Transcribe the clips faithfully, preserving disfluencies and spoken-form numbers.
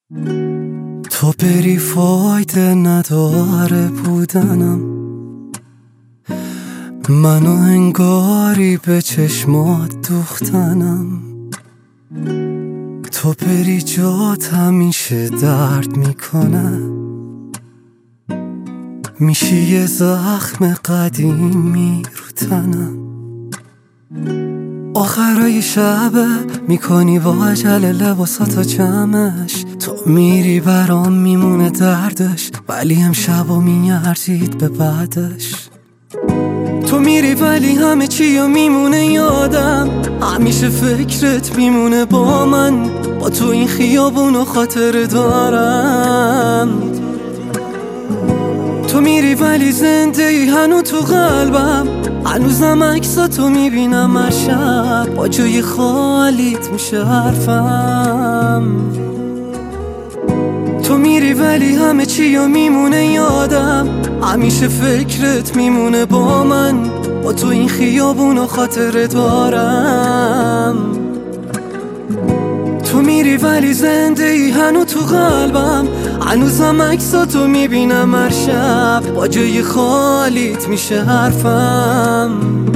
تو بری فایده نداره بودنم، منو انگاری به چشمات دوختنم. تو بری جات همیشه درد میکنه، میشی یه زخم قدیمی رو تنم. آخرای شبه میکنی با عجل لباساتو جمعش، تو میری برام میمونه دردش، ولی امشب و میارزید به بعدش. تو میری ولی همه چی و میمونه یادم، همیشه فکرت میمونه با من، با تو این خیابونو خاطر دارم. تو میری ولی زنده ای هنو تو قلبم، هنوزم عکساتو میبینم هر شب، با جای خالیت میشه حرفم. تو میری ولی همه چی و میمونه یادم، همیشه فکرت میمونه با من، با تو این خیابونو خاطر دارم. تو میری ولی زنده ای هنو تو قلبم، هنوزم عکساتو میبینم هر شب، با جای خالیت میشه حرفم.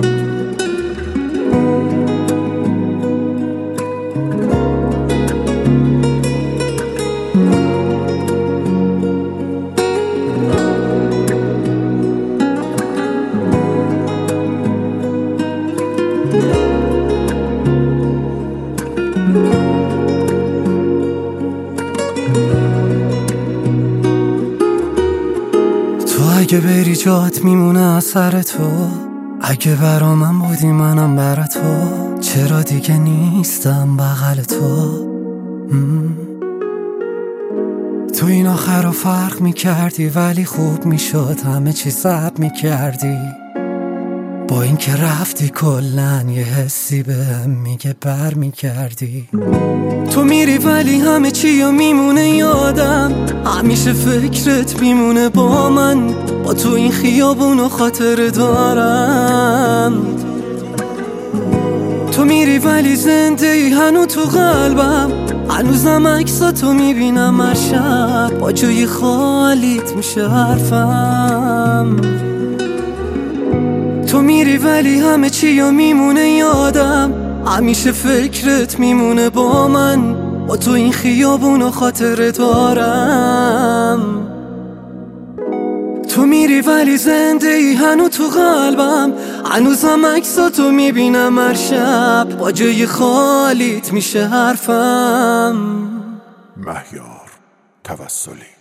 اگه بری جات میمونه اثر تو، اگه برا من بودی منم برا تو، چرا دیگه نیستم بغل تو؟ مم. تو این آخر رو فرق میکردی ولی خوب میشد، همه چی ضبط میکردی. با این که رفتی کلن یه حسی بهم میگه بر میکردی. تو میری ولی همه چی و میمونه یادم، همیشه فکرت میمونه با من، با تو این خیابونو خاطر دارم. تو میری ولی زنده ای هنو تو قلبم، هنوزم عکساتو میبینم هر شب، با جای خالیت میشه حرفم. تو میری ولی همه چی و میمونه یادم، همیشه فکرت میمونه با من، با تو این خیابونو خاطر دارم. تو میری ولی زنده ای هنو تو قلبم، هنوزم عکساتو میبینم هر شب، با جای خالیت میشه حرفم. مهیار توسلی.